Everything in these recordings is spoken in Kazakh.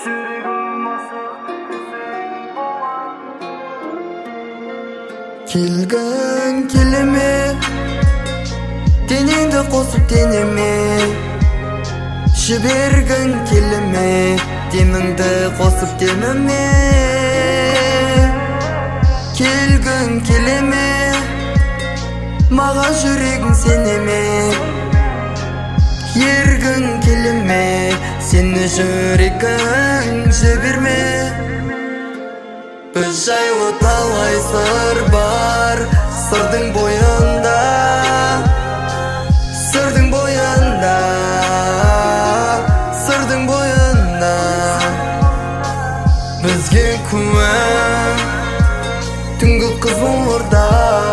Келгін келеме, денеңді қосып денеме, жібергін келеме, деміңді қосып деміме. Келгін келеме, маған жүрегің сенеме, ергін келеме, сені жүрегің жіберме. Біз жайлы талай сыр бар, сырдың бойында, сырдың бойында, сырдың бойында. Бізге куә түнгі қызылорда,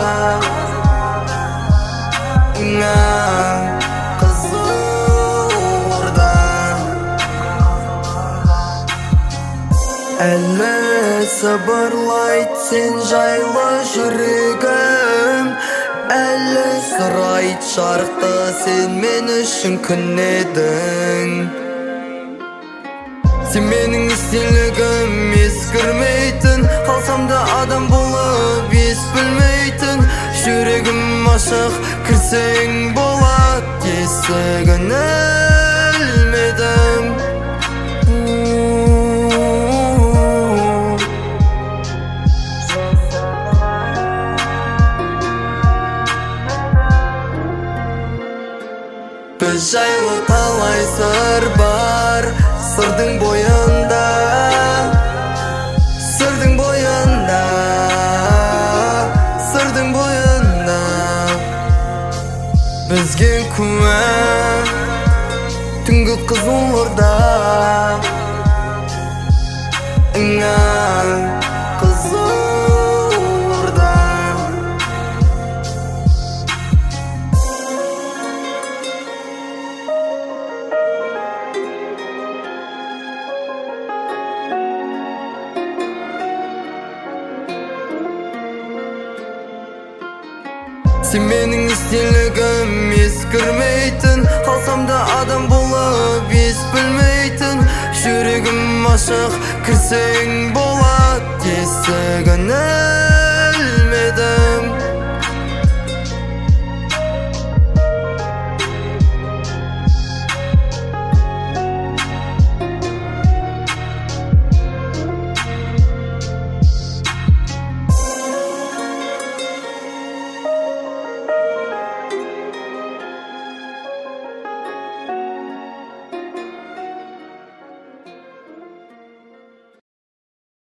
қызылорда. Әлі сыбырлайт сен жайлы жүрегім, әлі сұрайт жарықты сен мен үшін күн едің. Сен менің естелігім ескірмейтін, қалсам да адам болып ес білмейтін. Жүрегім ашық, кірсең болат, есігін ілмедім. Біз жайлы талай сыр бар, сырдың бойында, сырдың бойында, сырдың бойында. Бізге куә түнгі қызылорда, қызылорда. Сен менің естелігім ескірмейтін, қалсам да адам болып ес білмейтін. Жүрегім ашық, кірсең болат, есігін